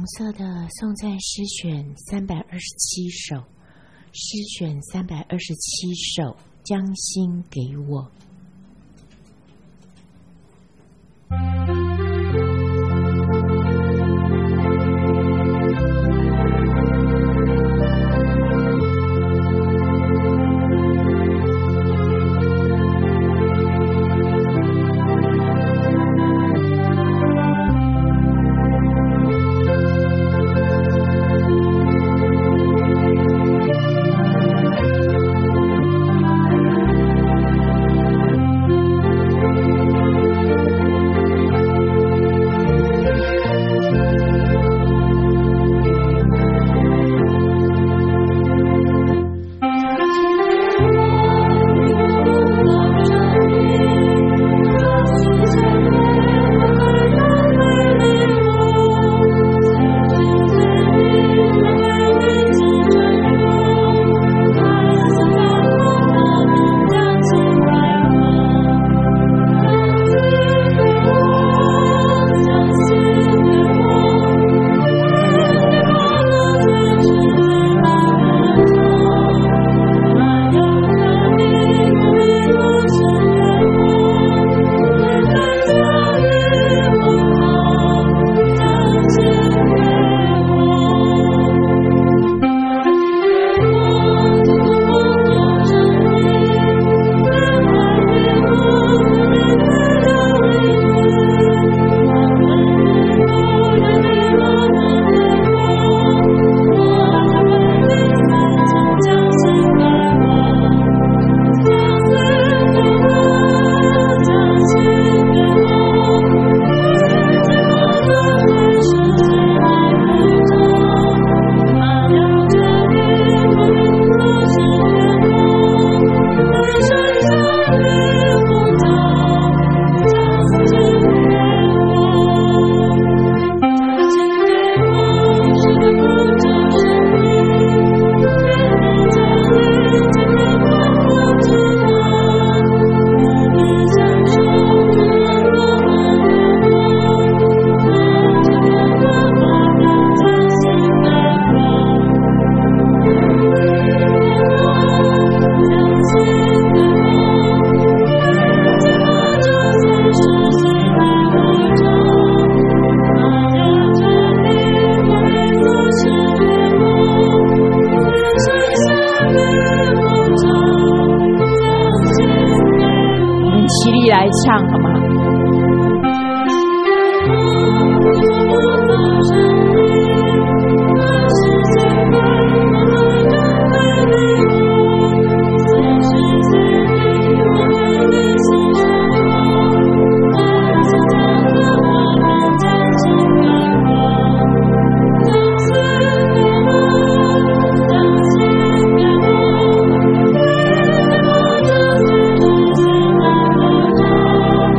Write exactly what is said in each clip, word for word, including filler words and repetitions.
红色的颂赞诗选三百二十七首，诗选三百二十七首，将心给我。 来唱好吗？ 我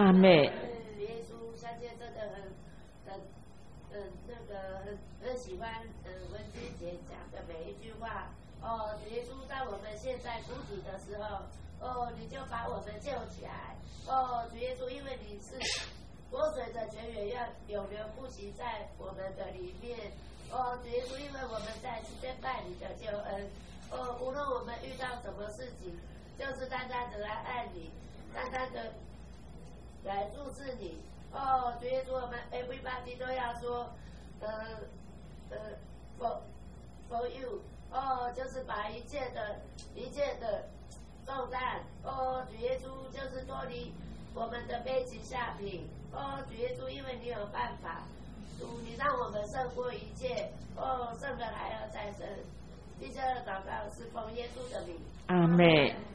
阿门。 耶稣，相信真的很很很那个很很喜欢嗯文君姐讲的每一句话。哦，耶稣在我们现在谷底的时候，哦，你就把我们救起来。哦，主耶稣，因为你是活水的泉源，要永流不息在我们的里面。哦，主耶稣，因为我们在世间拜你的救恩。哦，无论我们遇到什么事情，就是单单的来爱你，单单的来注视你。哦，主耶稣，我们 everybody 都要说，呃呃 for for you。哦，就是把一切的一切的重担，哦，主耶稣就是脱离我们的背起下品。哦，主耶稣，因为你有办法，主你让我们胜过一切。哦，胜的还要再胜。接着祷告是奉耶稣的名。 阿门。